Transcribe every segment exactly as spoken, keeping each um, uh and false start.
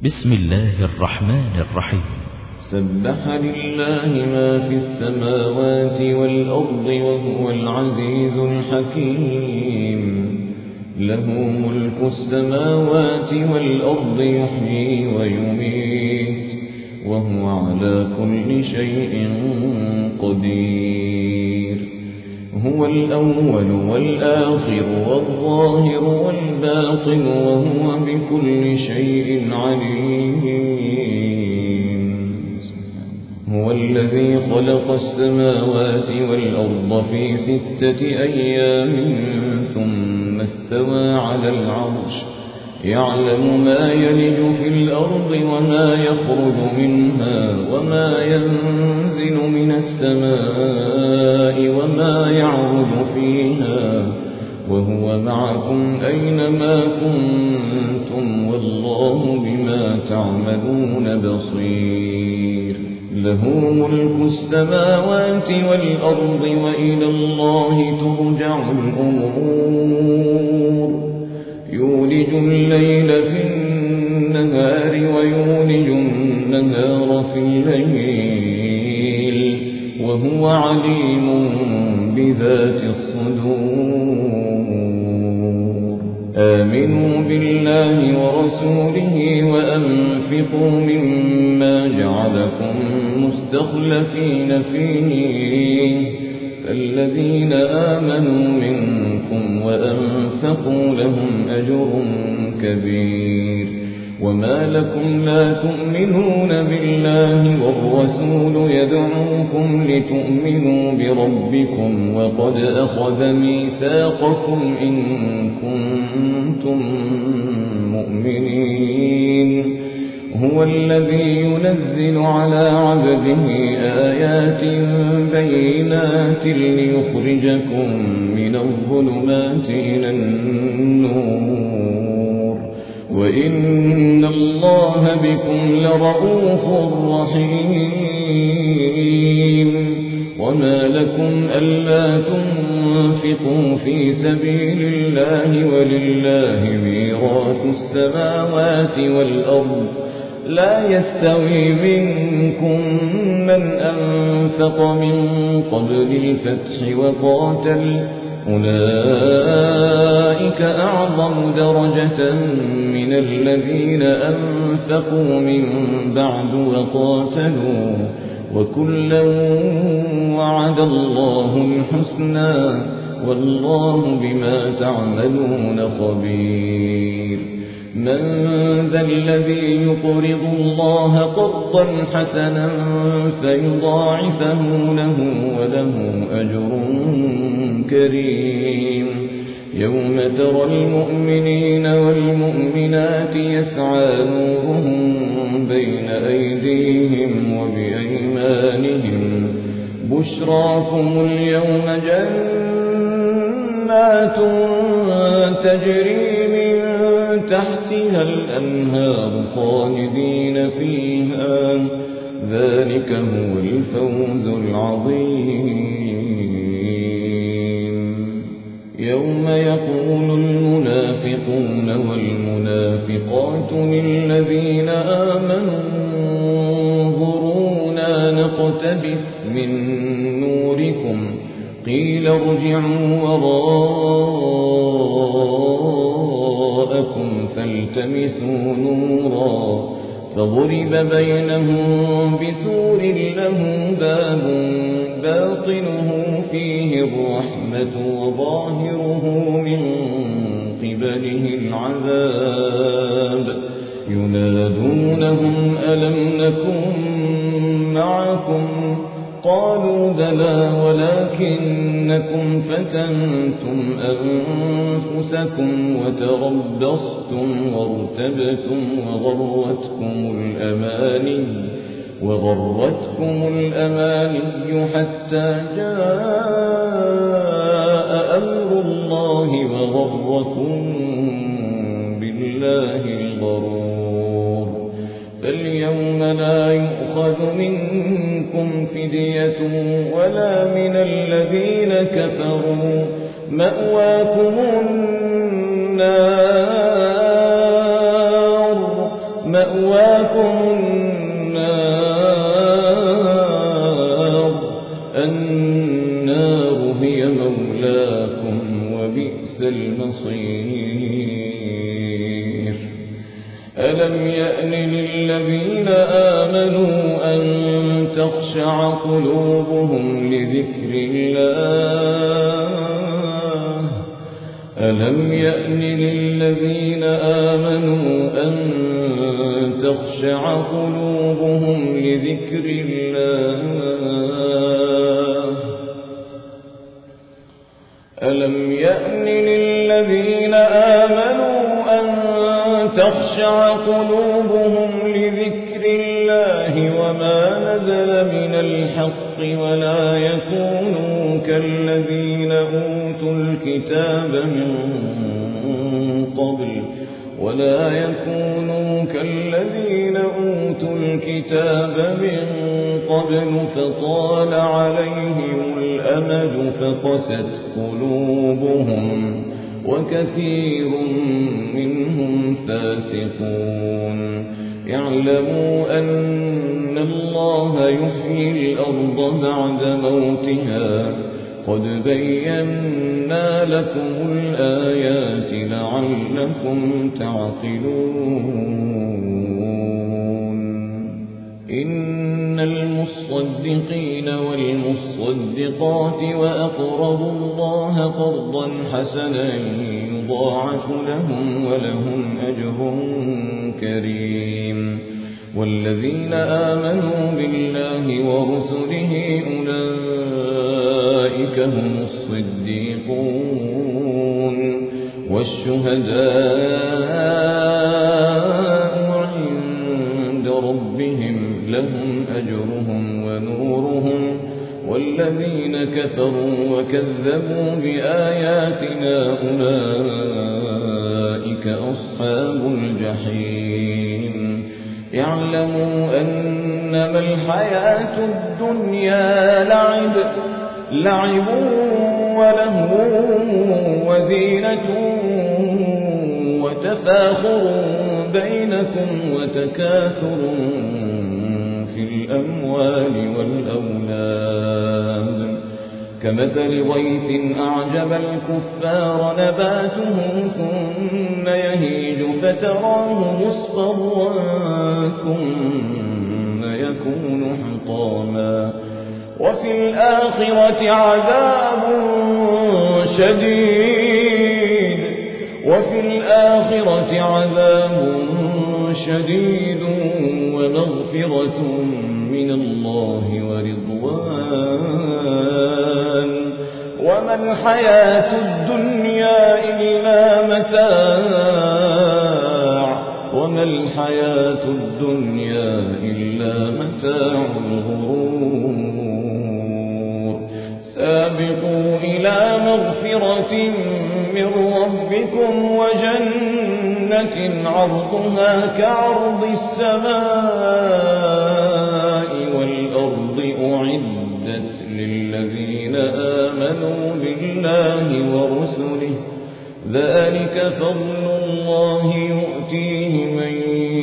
بسم الله الرحمن الرحيم. سبح لله ما في السماوات والأرض وهو العزيز الحكيم. له ملك السماوات والأرض يحيي ويميت وهو على كل شيء قدير. هو الأول والآخر والظاهر والباطن وهو بكل شيء عليم. هو الذي خلق السماوات والأرض في ستة أيام ثم استوى على العرش يعلم ما يلج في الأرض وما يخرج منها وما ينزل من السماء وما يعرج فيها وهو معكم أينما كنتم والله بما تعملون بصير. له ملك السماوات والأرض وإلى الله ترجع الأمور. يولج الليل في النهار ويولج النهار في الليل وهو عليم بذات الصدور. آمنوا بالله ورسوله وأنفقوا مما جعلكم مستخلفين فيه فالذين آمنوا منكم وأنفقوا لهم أجر كبير. وما لكم لا تؤمنون بالله والرسول يدعوكم لتؤمنوا بربكم وقد أخذ ميثاقكم إن كنتم مؤمنين. هو الذي ينزل على عبده آيات بينات ليخرجكم من الظلمات إلى النور وإن الله بكم لرؤوف رحيم. وما لكم ألا تنفقوا في سبيل الله ولله ميراث السماوات والأرض لا يستوي منكم من أنفق من قبل الفتح وقاتل أولئك أعظم درجة من الذين أنفقوا من بعد وقاتلوا وكلا وعد الله الحسنى والله بما تعملون خبير. من ذا الذي يقرض الله قرضا حسنا فيضاعفه له وله أجر كريم. يوم ترى المؤمنين والمؤمنات يسعى نورهم بين أيديهم وبأيمانهم بشراكم اليوم جنات تجري من تحتها الأنهار خالدين فيها ذلك هو الفوز العظيم. يوم يقول المنافقون والمنافقات للذين آمنوا انظرونا نقتبس من نوركم قيل ارجعوا وراءكم فالتمسوا نورا فضرب بينهم بسور له باب باطنه فيه الرحمة وظاهره من قبله العذاب. ينادونهم ألم نكن معكم قالوا بلى ولكنكم فتنتم أنفسكم وتربصتم وارتبتم وغرتكم الأماني وغرتكم الأماني حتى جاء أمر الله وغركم بالله الغرور. فاليوم لا يؤخذ منكم فدية ولا من الذين كفروا مأواكم النار مأواكم النار النار هي مولاكم وبئس المصير ألم يأن للذين آمنوا أن تخشع قلوبهم لذكر الله ألم يأن للذين آمنوا أن تخشع قلوبهم لذكر الله ألم يأن للذين آمنوا أن تخشع قلوبهم لذكر الله وما نزل من الحق ولا يكونوا كالذين أوتوا الكتاب من قبل ولا يكونوا كالذين أوتوا الكتاب من قبل فطال عليهم الأمد فقست قلوبهم وكثير منهم فاسقون يعلموا أن الله يحيي الأرض بعد موتها قد بينا لكم الآيات لعلكم تعقلون إن المصدقين والمصدقات وأقرضوا الله قرضا حسنا يضاعف لهم ولهم أجر كريم والذين آمنوا بالله ورسله أولئك هم الصديقون والشهداء عند ربهم لهم أجرهم ونورهم والذين كفروا وكذبوا بآياتنا أولئك أصحاب الجحيم يعلموا أنما الحياة الدنيا لعب لعب ولهو وزينة وتفاخر بينكم وتكاثر في الأموال والأولاد كمثل غيث أعجب الكفار نباته ثم يهيج فتراه مصفرا ثم يكون حطاما وفي الآخرة عذاب شديد وفي الآخرة عذاب شديد ومغفرة من الله ورضوان وما الحياة الدنيا إلا متاع وما الحياة الدنيا إلا متاع الغرور سابقوا إلى مغفرة من ربكم وجنة عرضها كعرض السماء والأرض أعدت للذين آمنوا بالله ورسله ذلك فضل الله يؤتيه من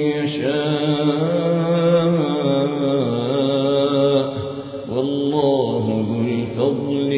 يشاء والله ذو الفضل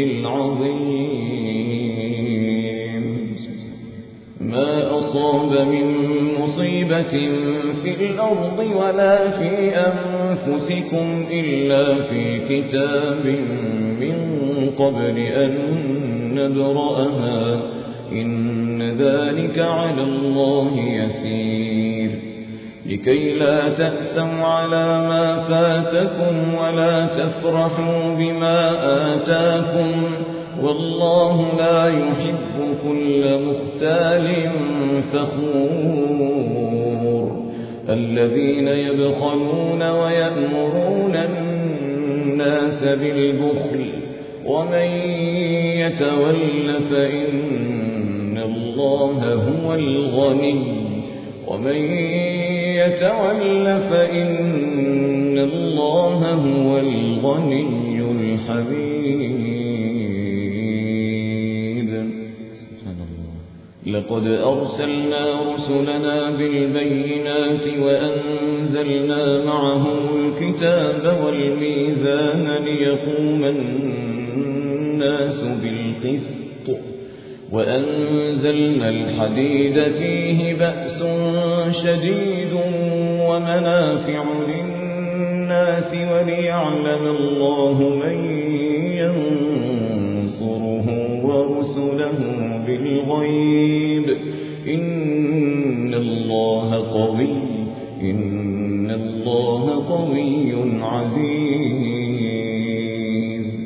العظيم ما أصاب من مصيبة في الأرض ولا في أنفسكم إلا في كتاب من قبل أن نبرأها إن ذلك على الله يسير لكي لا تأسوا على ما فاتكم ولا تفرحوا بما آتاكم والله لا يحب كل مختال فخور الذين يبخلون ويأمرون الناس بالبخل ومن يتول فإن الله هو الغني ومن يتول فإن الله هو الغني الحميد لقد أرسلنا رسلنا بالبينات وأنزلنا معهم الكتاب والميزان ليقوم الناس بالقسط وأنزلنا الحديد فيه بأس شديد ومنافع للناس وليعلم الله من ينصره ورسله بالغيب إن الله قوي إن الله قوي عزيز.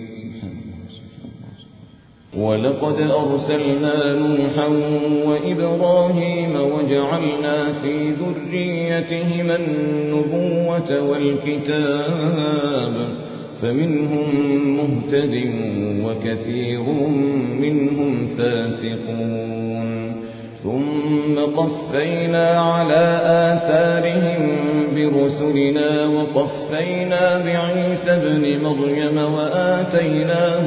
ولقد أرسلنا نوحا وإبراهيم وجعلنا في ذريتهما النبوة والكتاب فمنهم مهتد وكثير منهم فاسقون. ثم قفينا على آثارهم برسلنا وقفينا بعيسى ابن مريم وآتيناه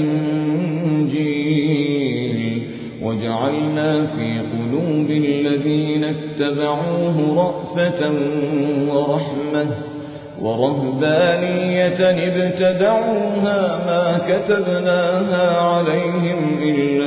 الإنجيل وجعلنا في قلوب الذين اتبعوه رأفة ورحمة ورهبانية ابتدعوها ما كتبناها عليهم إلا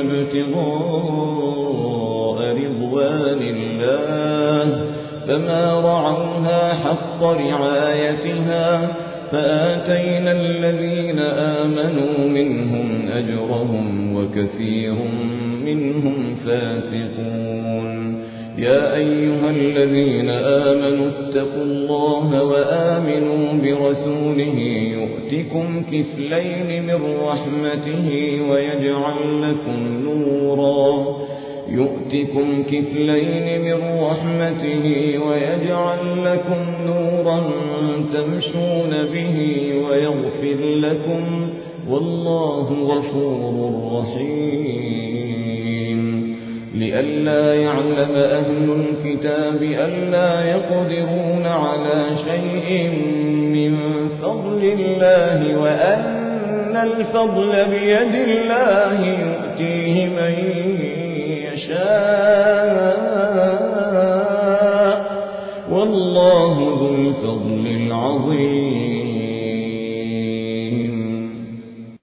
ابتغاء رضوان الله فما رعوها حق رعايتها فآتينا الذين آمنوا منهم أجرهم وكثير منهم فاسقون. يا أيها الذين آمنوا اتقوا الله وآمنوا برسوله يؤتكم كفلين من رحمته ويجعل لكم نورا يؤتكم كفلين من رحمته ويجعل لكم نورا تمشون به ويغفر لكم والله غفور رحيم. لئلا يعلم أهل الكتاب ألا يقدرون على شيء من فضل الله وأن الفضل بيد الله يؤتيه من يشاء